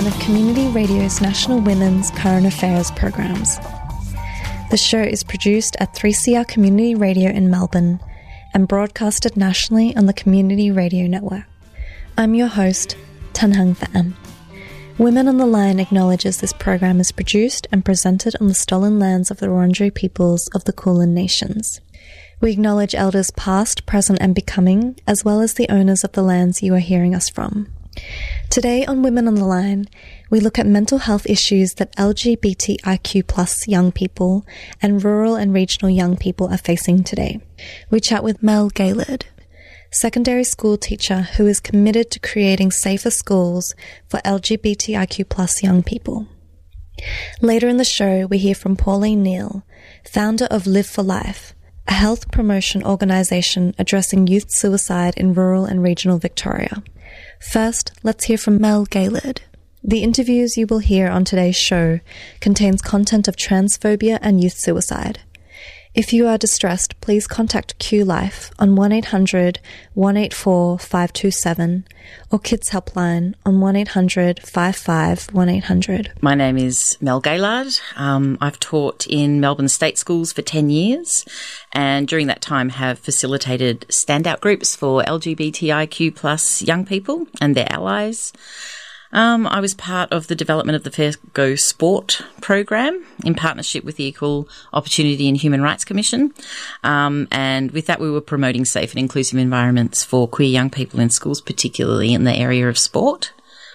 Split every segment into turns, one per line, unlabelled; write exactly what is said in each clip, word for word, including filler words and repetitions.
one of Community Radio's National Women's Current Affairs programs. The show is produced at three C R Community Radio in Melbourne and broadcasted nationally on the Community Radio Network. I'm your host, Tan Hung Pham. Women on the Line acknowledges this program is produced and presented on the stolen lands of the Wurundjeri peoples of the Kulin Nations. We acknowledge elders past, present and becoming, as well as the owners of the lands you are hearing us from. Today on Women on the Line, we look at mental health issues that L G B T I Q plus young people and rural and regional young people are facing today. We chat with Mel Gaylord, secondary school teacher who is committed to creating safer schools for L G B T I Q plus young people. Later in the show, we hear from Pauline Neal, founder of Live for Life, a health promotion organisation addressing youth suicide in rural and regional Victoria. First, let's hear from Mel Gaylord. The interviews you will hear on today's show contains content of transphobia and youth suicide. If you are distressed, please contact Q Life on one eight hundred, one eight four, five two seven or Kids Helpline on one eight hundred, five five, one eight hundred.
My name is Mel Gaylord. Um, I've taught in Melbourne state schools for ten years and during that time have facilitated standout groups for L G B T I Q plus young people and their allies. Um, I was part of the development of the Fair Go Sport program in partnership with the Equal Opportunity and Human Rights Commission. Um, and with that, we were promoting safe and inclusive environments for queer young people in schools, particularly in the area of sport.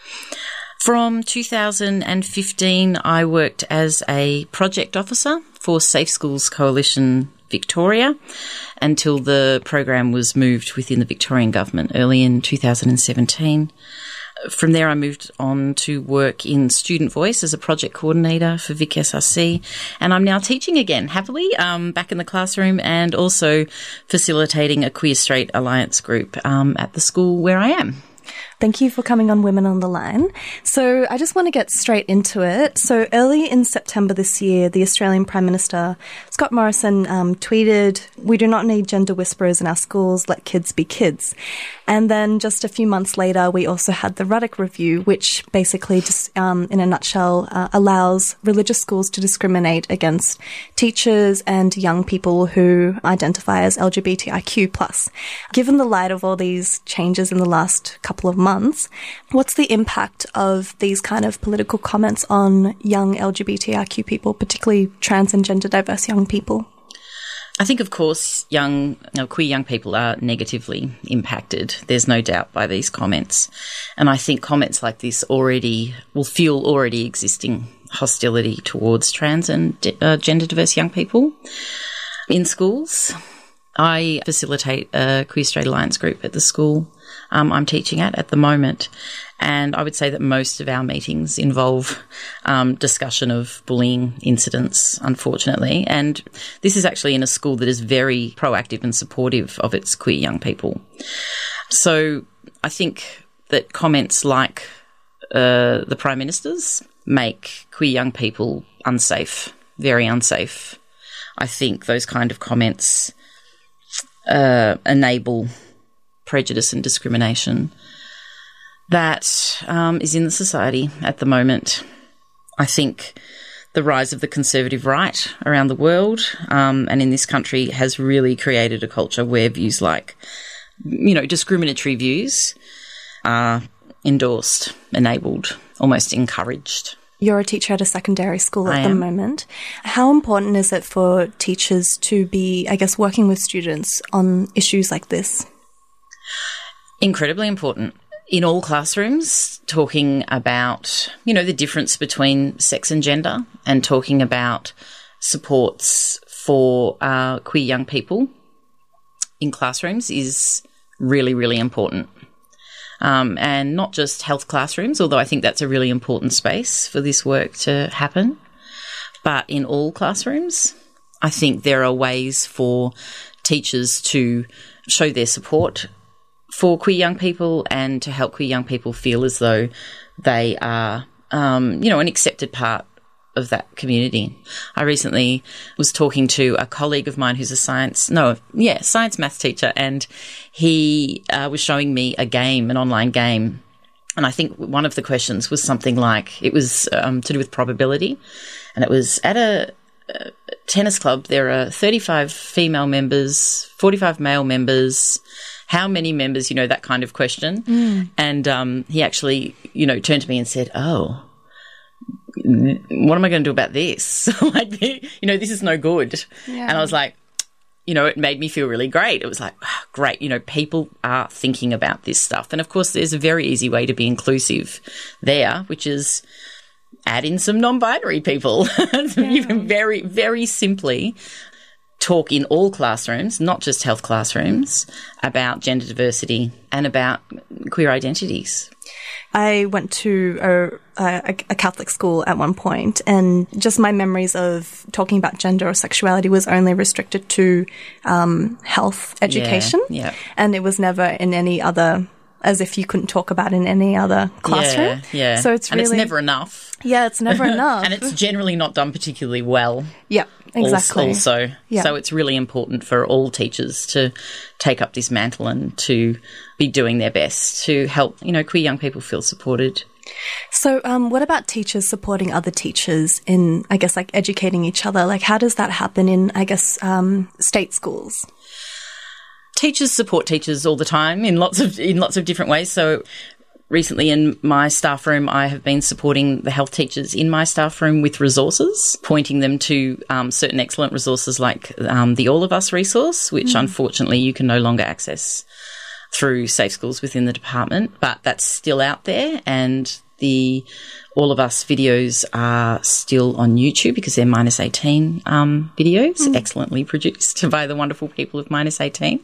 From two thousand fifteen, I worked as a project officer for Safe Schools Coalition Victoria until the program was moved within the Victorian government early in two thousand seventeen. From there, I moved on to work in Student Voice as a project coordinator for Vic S R C, and I'm now teaching again, happily, um, back in the classroom and also facilitating a Queer Straight Alliance group um, at the school where I am.
Thank you for coming on Women on the Line. So I just want to get straight into it. So early in September this year, the Australian Prime Minister, Scott Morrison, um, tweeted, "We do not need gender whisperers in our schools, let kids be kids." And then just a few months later, we also had the Ruddock Review, which basically just, um, in a nutshell, uh, allows religious schools to discriminate against teachers and young people who identify as L G B T I Q plus. Given the light of all these changes in the last couple of months, what's the impact of these kind of political comments on young L G B T I Q people, particularly trans and gender diverse young people?
I think, of course, young, you know, queer young people are negatively impacted. There's no doubt by these comments. And I think comments like this already will fuel already existing hostility towards trans and uh, gender diverse young people in schools. I facilitate a Queer Straight Alliance group at the school um, I'm teaching at at the moment. And I would say that most of our meetings involve um, discussion of bullying incidents, unfortunately. And this is actually in a school that is very proactive and supportive of its queer young people. So I think that comments like uh, the Prime Minister's make queer young people unsafe, very unsafe. I think those kind of comments uh, enable prejudice and discrimination that um, is in the society at the moment. I think the rise of the conservative right around the world um, and in this country has really created a culture where views like, you know, discriminatory views are endorsed, enabled, almost encouraged.
You're a teacher at a secondary school at
I
the
am.
moment. How important is it for teachers to be, I guess, working with students on issues like this?
Incredibly important. In all classrooms, talking about, you know, the difference between sex and gender and talking about supports for uh, queer young people in classrooms is really, really important. Um, and not just health classrooms, although I think that's a really important space for this work to happen, but in all classrooms. I think there are ways for teachers to show their support for queer young people and to help queer young people feel as though they are, um, you know, an accepted part of that community. I recently was talking to a colleague of mine who's a science, no, yeah, science maths teacher, and he uh, was showing me a game, an online game And I think one of the questions was something like, it was um, to do with probability. And it was at a, a tennis club, there are thirty-five female members, forty-five male members. How many members, you know, that kind of question. Mm. And um, he actually, you know, turned to me and said, oh, what am I going to do about this? Like, you know, this is no good. Yeah. And I was like, you know, it made me feel really great. It was like, oh, great, you know, people are thinking about this stuff. And, of course, there's a very easy way to be inclusive there, which is add in some non-binary people. Yeah. You can very, very simply talk in all classrooms, not just health classrooms, about gender diversity and about queer identities.
I went to a, a, a Catholic school at one point, and just my memories of talking about gender or sexuality was only restricted to um, health education.
Yeah, yeah.
And it was never in any other, as if you couldn't talk about it in any other classroom.
Yeah, yeah.
So it's really,
and it's never enough.
Yeah, it's never enough.
And it's generally not done particularly well.
Yeah, exactly.
Also,
yeah.
So it's really important for all teachers to take up this mantle and to be doing their best to help, you know, queer young people feel supported.
So um, what about teachers supporting other teachers in, I guess, like educating each other? Like, how does that happen in, I guess, um, state schools?
Teachers support teachers all the time in lots of in lots of different ways. So recently in my staff room, I have been supporting the health teachers in my staff room with resources, pointing them to um, certain excellent resources like um, the All of Us resource, which mm. unfortunately you can no longer access through Safe Schools within the department, but that's still out there, and the All of Us videos are still on YouTube because they're minus eighteen um, videos, mm. excellently produced by the wonderful people of minus eighteen.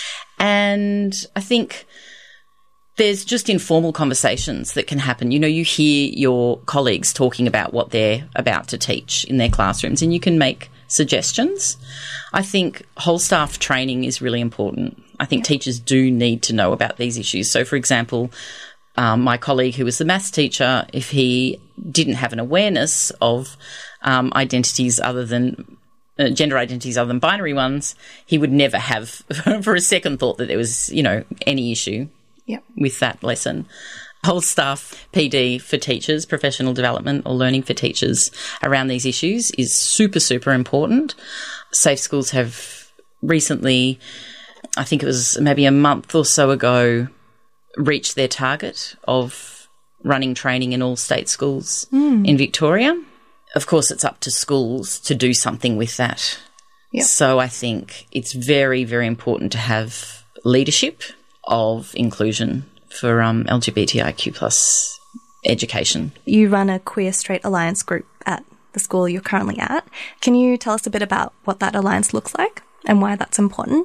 And I think there's just informal conversations that can happen. You know, you hear your colleagues talking about what they're about to teach in their classrooms, and you can make suggestions. I think whole staff training is really important. I think yeah. teachers do need to know about these issues. So, for example, um, my colleague who was the maths teacher, if he didn't have an awareness of um, identities other than uh, gender identities other than binary ones, he would never have for a second thought that there was, you know, any issue
yep.
with that lesson. Whole staff P D for teachers, professional development or learning for teachers around these issues is super, super important. Safe Schools have recently, I think it was maybe a month or so ago, reached their target of running training in all state schools mm. in Victoria. Of course, it's up to schools to do something with that. Yep. So I think it's very, very important to have leadership of inclusion for um, L G B T I Q plus education.
You run a Queer Straight Alliance group at the school you're currently at. Can you tell us a bit about what that alliance looks like and why that's important?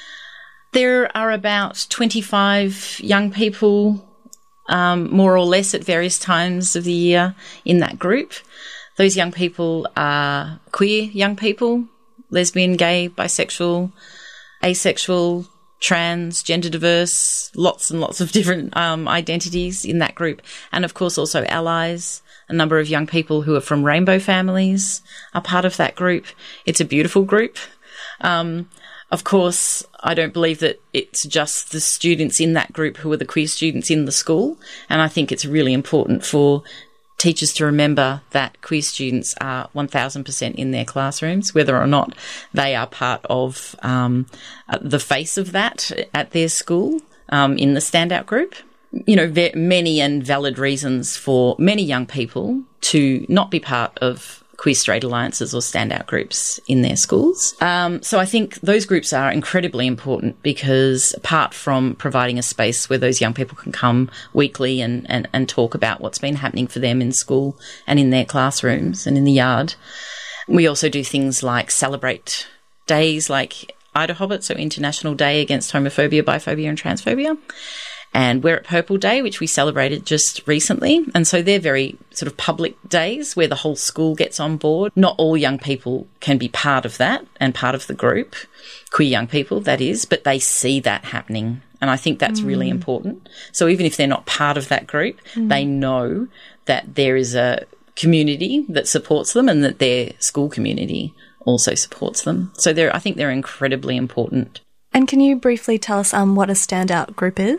There are about twenty-five young people, um, more or less at various times of the year in that group. Those young people are queer young people, lesbian, gay, bisexual, asexual, trans, gender diverse, lots and lots of different um, identities in that group. And, of course, also allies. A number of young people who are from rainbow families are part of that group. It's a beautiful group. Um, of course, I don't believe that it's just the students in that group who are the queer students in the school. And I think it's really important for teachers to remember that queer students are one thousand percent in their classrooms, whether or not they are part of um, the face of that at their school um, in the standout group. You know, ve- many and valid reasons for many young people to not be part of queer straight alliances or standout groups in their schools. Um, so I think those groups are incredibly important because apart from providing a space where those young people can come weekly and, and, and talk about what's been happening for them in school and in their classrooms and in the yard, we also do things like celebrate days like Ida Hobbit, so International Day Against Homophobia, Biphobia and Transphobia. And Wear It Purple Day, which we celebrated just recently. And so they're very sort of public days where the whole school gets on board. Not all young people can be part of that and part of the group, queer young people, that is, but they see that happening. And I think that's mm. really important. So even if they're not part of that group, mm. they know that there is a community that supports them and that their school community also supports them. So they're, I think they're incredibly important.
And can you briefly tell us um, what a standout group is?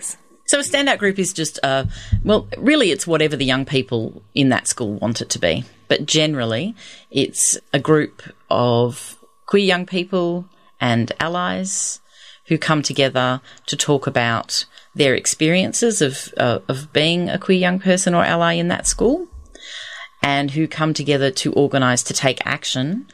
So a standout group is just, uh, well, really it's whatever the young people in that school want it to be. But generally it's a group of queer young people and allies who come together to talk about their experiences of, uh, of being a queer young person or ally in that school, and who come together to organise to take action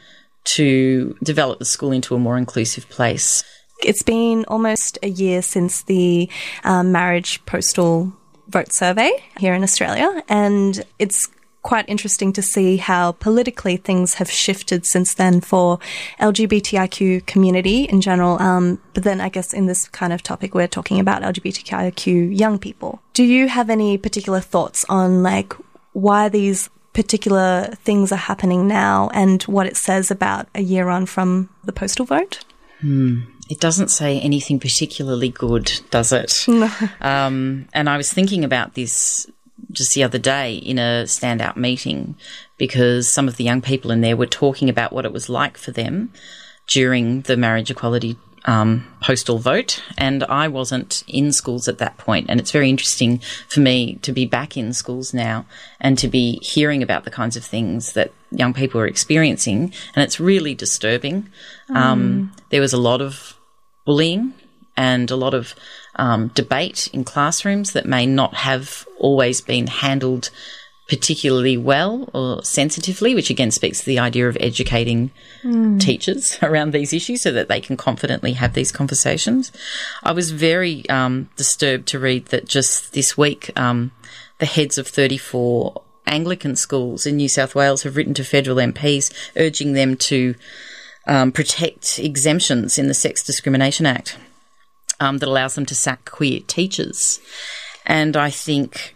to develop the school into a more inclusive place.
It's been almost a year since the um, marriage postal vote survey here in Australia, and it's quite interesting to see how politically things have shifted since then for L G B T I Q community in general. Um, but then I guess in this kind of topic, we're talking about L G B T I Q young people. Do you have any particular thoughts on like why these particular things are happening now and what it says about a year on from the postal vote?
Hmm. It doesn't say anything particularly good, does it?
No.
Um, and I was thinking about this just the other day in a standout meeting, because some of the young people in there were talking about what it was like for them during the marriage equality um, postal vote, and I wasn't in schools at that point. And it's very interesting for me to be back in schools now and to be hearing about the kinds of things that young people are experiencing, and it's really disturbing. Mm. Um, there was a lot of bullying and a lot of um, debate in classrooms that may not have always been handled particularly well or sensitively, which again speaks to the idea of educating mm. teachers around these issues so that they can confidently have these conversations. I was very um, disturbed to read that just this week um, the heads of thirty-four Anglican schools in New South Wales have written to federal M Ps urging them to Um, protect exemptions in the Sex Discrimination Act um, that allows them to sack queer teachers. And I think,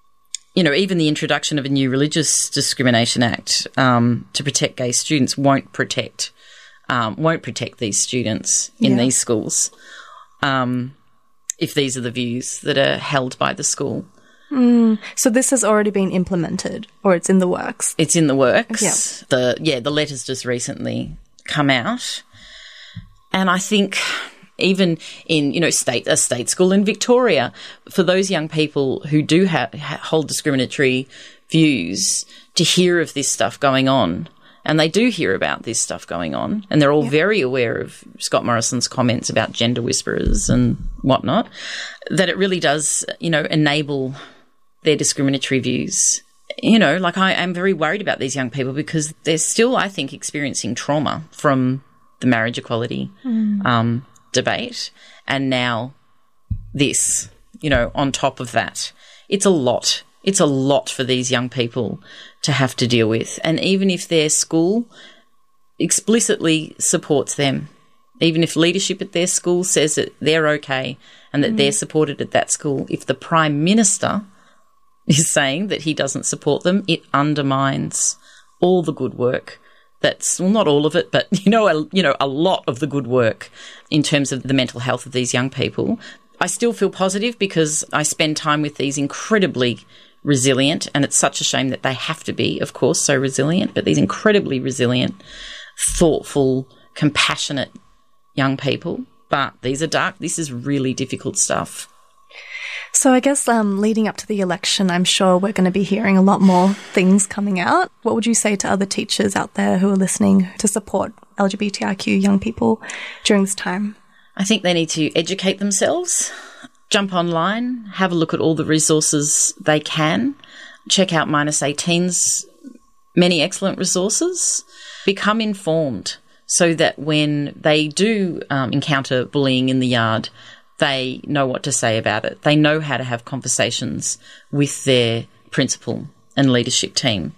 you know, even the introduction of a new Religious Discrimination Act um, to protect gay students won't protect um, won't protect these students in yeah. these schools um, if these are the views that are held by the school.
Mm. So this has already been implemented, or it's in the works?
It's in the works.
Yeah.
The yeah, the letter's just recently come out, and I think even in you know state a state school in Victoria, for those young people who do have hold discriminatory views, to hear of this stuff going on, and they do hear about this stuff going on, and they're all yep. very aware of Scott Morrison's comments about gender whisperers and whatnot, that it really does you know enable their discriminatory views. You know, like I am very worried about these young people because they're still, I think, experiencing trauma from the marriage equality mm. um, debate, and now this, you know, on top of that. It's a lot. It's a lot for these young people to have to deal with. And even if their school explicitly supports them, even if leadership at their school says that they're okay and that mm. they're supported at that school, if the Prime Minister is saying that he doesn't support them, it undermines all the good work. That's, well, not all of it, but, you know, a, you know, a lot of the good work in terms of the mental health of these young people. I still feel positive because I spend time with these incredibly resilient, and it's such a shame that they have to be, of course, so resilient, but these incredibly resilient, thoughtful, compassionate young people. But these are dark, this is really difficult stuff.
So I guess um, leading up to the election, I'm sure we're going to be hearing a lot more things coming out. What would you say to other teachers out there who are listening to support L G B T I Q young people during this time?
I think they need to educate themselves, jump online, have a look at all the resources they can, check out Minus eighteen's many excellent resources, become informed so that when they do um, encounter bullying in the yard, they know what to say about it. They know how to have conversations with their principal and leadership team.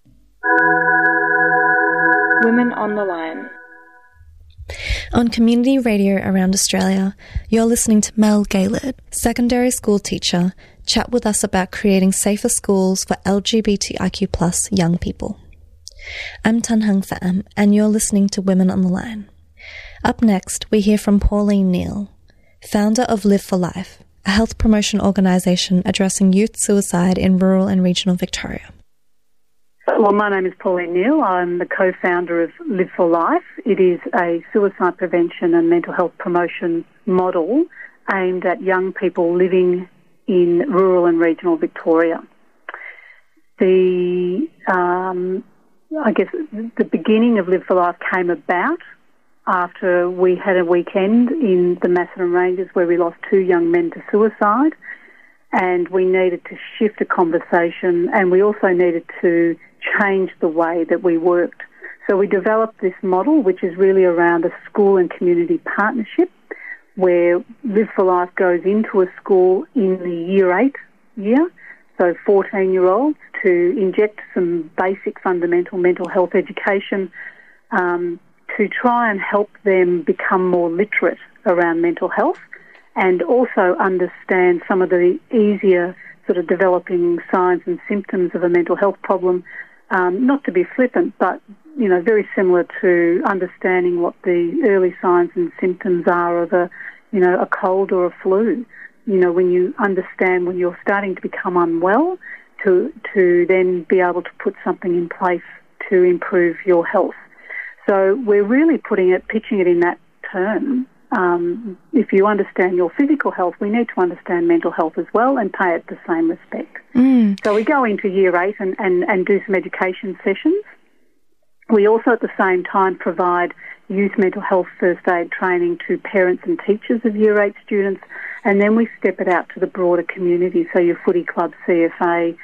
Women on the Line.
On community radio around Australia, you're listening to Mel Gaylord, secondary school teacher, chat with us about creating safer schools for L G B T I Q plus young people. I'm Tan Hung Pham, and you're listening to Women on the Line. Up next, we hear from Pauline Neal, founder of Live for Life, a health promotion organisation addressing youth suicide in rural and regional Victoria.
Well, my name is Pauline Neal. I'm the co-founder of Live for Life. It is a suicide prevention and mental health promotion model aimed at young people living in rural and regional Victoria. The, um, I guess, the beginning of Live for Life came about after we had a weekend in the Macedon Ranges where we lost two young men to suicide, and we needed to shift a conversation, and we also needed to change the way that we worked. So we developed this model, which is really around a school and community partnership, where Live for Life goes into a school in the year eight year, so fourteen-year-olds, to inject some basic fundamental mental health education, um, to try and help them become more literate around mental health and also understand some of the easier sort of developing signs and symptoms of a mental health problem, um, not to be flippant, but, you know, very similar to understanding what the early signs and symptoms are of a, you know, a cold or a flu. You know, when you understand when you're starting to become unwell, to to then be able to put something in place to improve your health. So we're really putting it, pitching it in that term. Um, if you understand your physical health, we need to understand mental health as well and pay it the same respect.
Mm.
So we go into year eight and, and, and do some education sessions. We also at the same time provide youth mental health first aid training to parents and teachers of year eight students, and then we step it out to the broader community, so your footy club, C F A,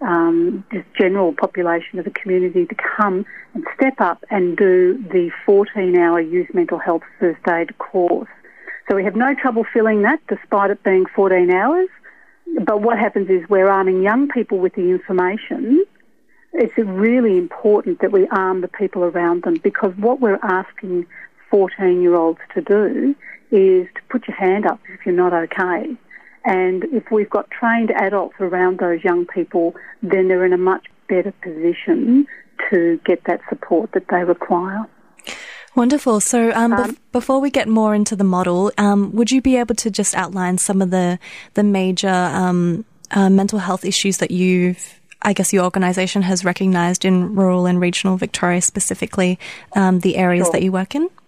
um, just general population of the community to come and step up and do the fourteen-hour youth mental health first aid course. So we have no trouble filling that despite it being fourteen hours, but what happens is we're arming young people with the information. It's really important that we arm the people around them, because what we're asking fourteen-year-olds to do is to put your hand up if you're not okay. And if we've got trained adults around those young people, then they're in a much better position to get that support that they require.
Wonderful. So um,
um,
bef- before we get more into the model, um, would you be able to just outline some of the, the major um, uh, mental health issues that you've I guess your organisation has recognised in rural and regional Victoria specifically, um, the areas
Sure.
that you work in?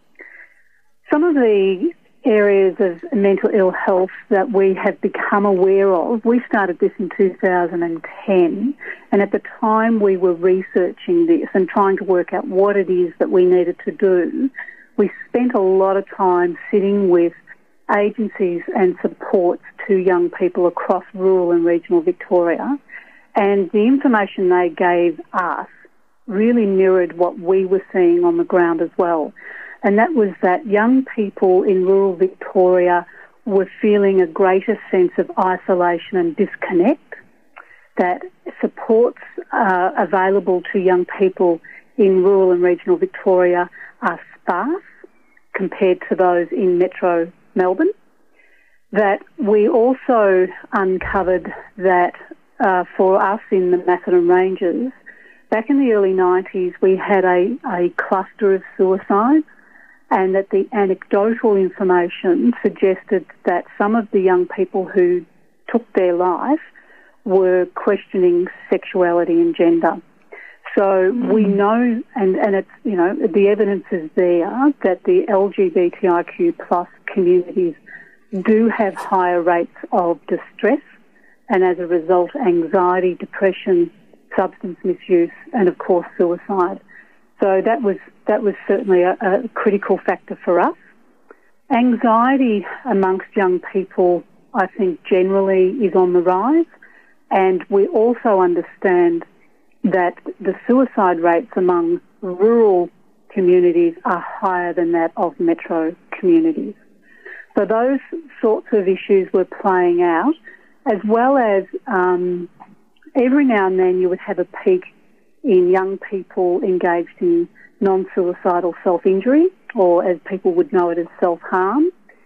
Some of the areas of mental ill health that we have become aware of, we started this in two thousand ten, and at the time we were researching this and trying to work out what it is that we needed to do. We spent a lot of time sitting with agencies and supports to young people across rural and regional Victoria, and the information they gave us really mirrored what we were seeing on the ground as well. And that was that young people in rural Victoria were feeling a greater sense of isolation and disconnect, that supports uh, available to young people in rural and regional Victoria are sparse compared to those in metro Melbourne, that we also uncovered that Uh, for us in the Macedon Ranges, back in the early nineties, we had a, a cluster of suicides, and that the anecdotal information suggested that some of the young people who took their life were questioning sexuality and gender. So mm-hmm. we know, and, and it's, you know, the evidence is there that the L G B T I Q plus communities do have higher rates of distress, and as a result, anxiety, depression, substance misuse, and of course suicide. So that was that was certainly a, a critical factor for us. Anxiety amongst young people, I think, generally is on the rise, and we also understand that the suicide rates among rural communities are higher than that of metro communities. So those sorts of issues were playing out, as well as um, every now and then you would have a peak in young people engaged in non-suicidal self-injury, or as people would know it as self-harm,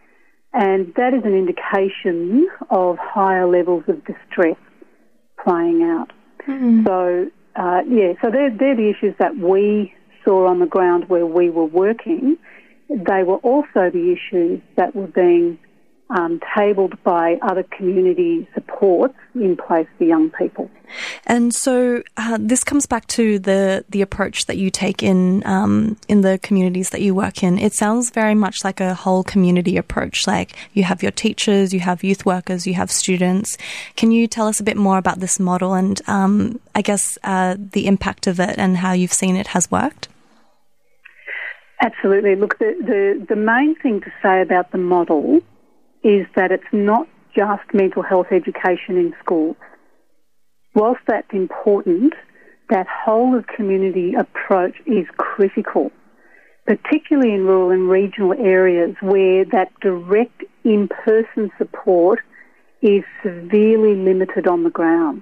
and that is an indication of higher levels of distress playing out. Mm-hmm. So, uh, yeah, so they're, they're the issues that we saw on the ground where we were working. They were also the issues that were being um, tabled by other community supports in place for young people.
And so uh, this comes back to the the approach that you take in um, in the communities that you work in. It sounds very much like a whole community approach. Like you have your teachers, you have youth workers, you have students. Can you tell us a bit more about this model and um, I guess uh, the impact of it and how you've seen it has worked?
Absolutely. Look, the, the, the main thing to say about the model is that it's not just mental health education in schools. Whilst that's important, that whole of community approach is critical, particularly in rural and regional areas where that direct in-person support is severely limited on the ground.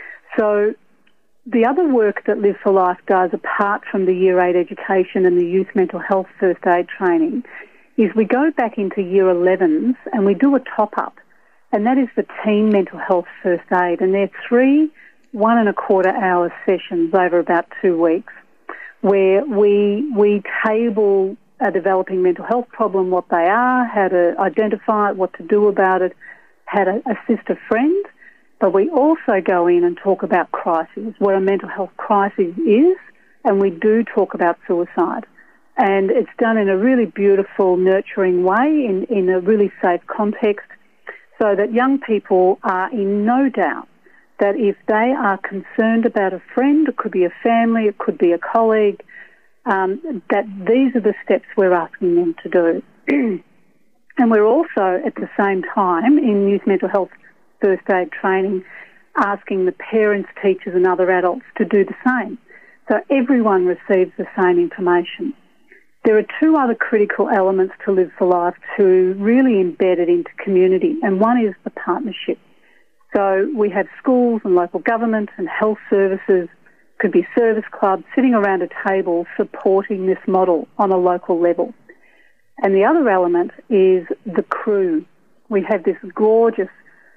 So the other work that Live for Life does, apart from the Year eight education and the youth mental health first aid training, is we go back into Year elevens and we do a top-up, and that is the teen mental health first aid. And they're three one and a quarter hour sessions over about two weeks where we we table a developing mental health problem, what they are, how to identify it, what to do about it, how to assist a friend. But we also go in and talk about crises, what a mental health crisis is, and we do talk about suicide. And it's done in a really beautiful, nurturing way, in, in a really safe context, so that young people are in no doubt that if they are concerned about a friend, it could be a family, it could be a colleague, um, that these are the steps we're asking them to do. And we're also, at the same time, in youth mental health first aid training, asking the parents, teachers and other adults to do the same. So everyone receives the same information. There are two other critical elements to Live for Life to really embed it into community, and one is the partnership. So we have schools and local government and health services, could be service clubs, sitting around a table supporting this model on a local level. And the other element is the crew. We have this gorgeous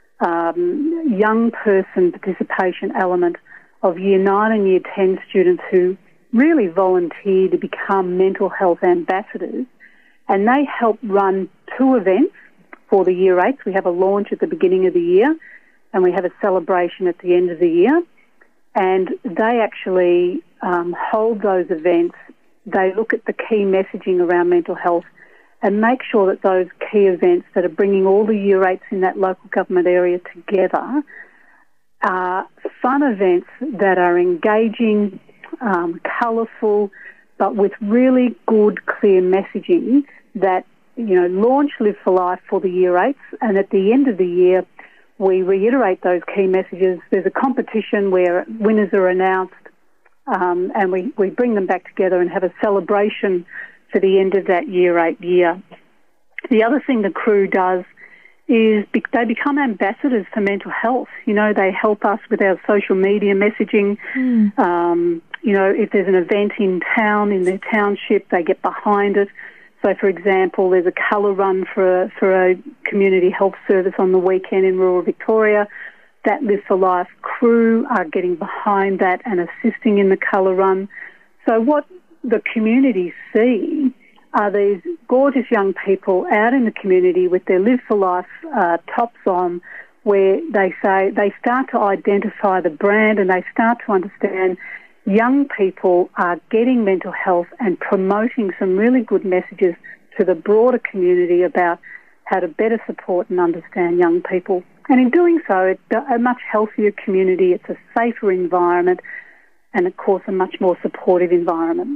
um, young person participation element of Year nine and Year ten students who really volunteer to become mental health ambassadors, and they help run two events for the Year eights. We have a launch at the beginning of the year and we have a celebration at the end of the year, and they actually um, hold those events. They look at the key messaging around mental health and make sure that those key events that are bringing all the Year eights in that local government area together are fun events that are engaging, um, colourful, but with really good, clear messaging that, you know, launch Live for Life for the Year eights, and at the end of the year we reiterate those key messages. There's a competition where winners are announced, um, and we, we bring them back together and have a celebration for the end of that Year eight year. The other thing the crew does is be- they become ambassadors for mental health. You know, they help us with our social media messaging. Mm. Um, you know, if there's an event in town, in their township, they get behind it. So, for example, there's a colour run for a, for a community health service on the weekend in rural Victoria. That Live for Life crew are getting behind that and assisting in the colour run. So what the community see are these gorgeous young people out in the community with their Live for Life uh, tops on, where they say they start to identify the brand and they start to understand young people are getting mental health and promoting some really good messages to the broader community about how to better support and understand young people. And in doing so, it's a much healthier community, it's a safer environment, and of course a much more supportive environment.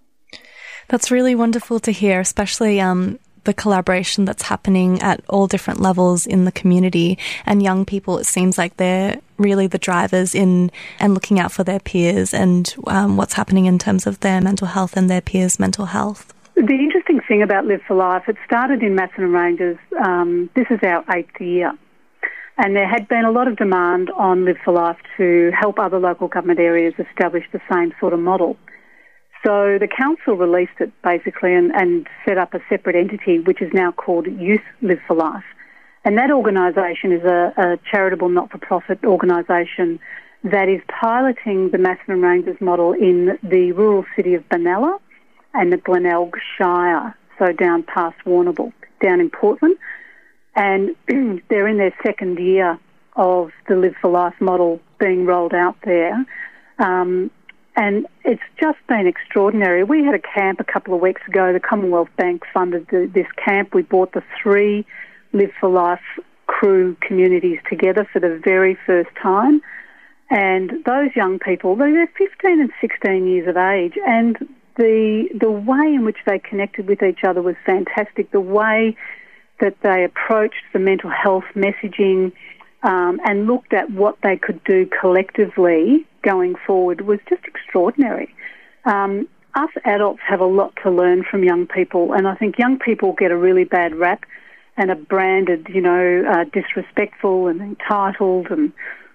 That's really wonderful to hear, especially um, the collaboration that's happening at all different levels in the community. And young people, it seems like they're really the drivers in and looking out for their peers and um, what's happening in terms of their mental health and their peers' mental health.
The interesting thing about Live for Life, it started in Macedon Ranges. Um, this is our eighth year. And there had been a lot of demand on Live for Life to help other local government areas establish the same sort of model. So the council released it basically and, and set up a separate entity which is now called Youth Live for Life. And that organisation is a, a charitable not-for-profit organisation that is piloting the Macedon Ranges model in the rural city of Benalla and the Glenelg Shire, so down past Warrnambool, down in Portland. and they're in their second year of the Live for Life model being rolled out there. Um, and it's just been extraordinary. We had a camp a couple of weeks ago. The Commonwealth Bank funded the, this camp. We brought the three Live for Life crew communities together for the very first time. And those young people, they're fifteen and sixteen years of age, and the the way in which they connected with each other was fantastic. The way that they approached the mental health messaging um, and looked at what they could do collectively going forward was just extraordinary. Um, us adults have a lot to learn from young people, and I think young people get a really bad rap and are branded, you know, uh, disrespectful and entitled and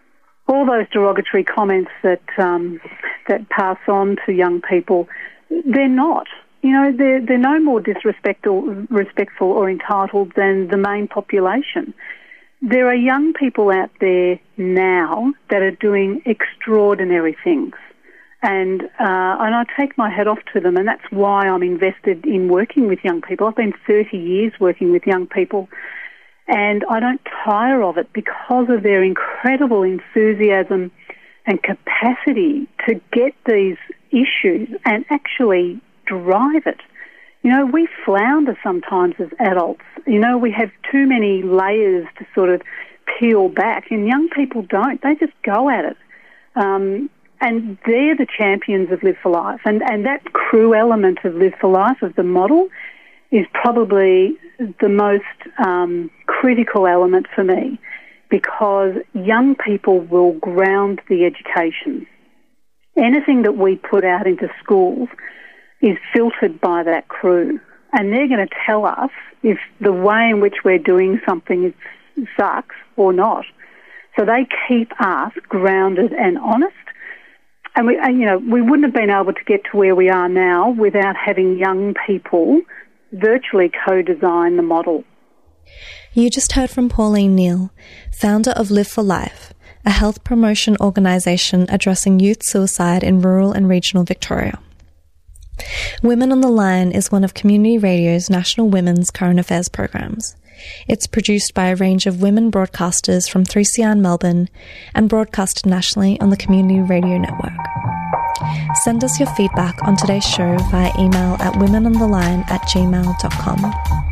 all those derogatory comments that um, that pass on to young people. They're not. You know, they're, they're no more disrespectful respectful or entitled than the main population. There are young people out there now that are doing extraordinary things. And, uh, and I take my hat off to them, and that's why I'm invested in working with young people. I've been thirty years working with young people, and I don't tire of it because of their incredible enthusiasm and capacity to get these issues and actually drive it. You know, we flounder sometimes as adults. You know, we have too many layers to sort of peel back, and young people don't. They just go at it. Um, and they're the champions of Live for Life. And, and that crew element of Live for Life, of the model, is probably the most um, critical element for me, because young people will ground the education. Anything that we put out into schools is filtered by that crew, and they're going to tell us if the way in which we're doing something is, sucks or not. So they keep us grounded and honest. And we, and, you know, we wouldn't have been able to get to where we are now without having young people virtually co-design the model.
You just heard from Pauline Neal, founder of Live for Life, a health promotion organisation addressing youth suicide in rural and regional Victoria. Women on the Line is one of Community Radio's national women's current affairs programs. It's produced by a range of women broadcasters from three C R in Melbourne and broadcasted nationally on the Community Radio Network. Send us your feedback on today's show via email at womenontheline at gmail dot com.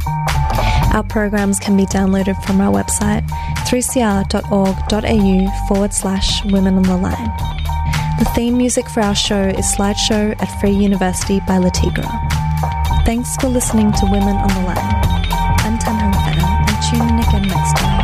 Our programs can be downloaded from our website, three c r dot org dot a u forward slash women on the line. The theme music for our show is Slideshow at Free University by Latigra. Thanks for listening to Women on the Line. I'm Tan Hung Fan, and tune in again next time.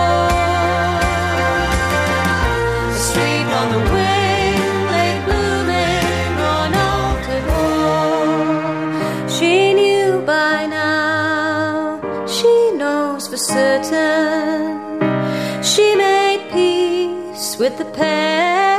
On the wing, late blooming. with the pen.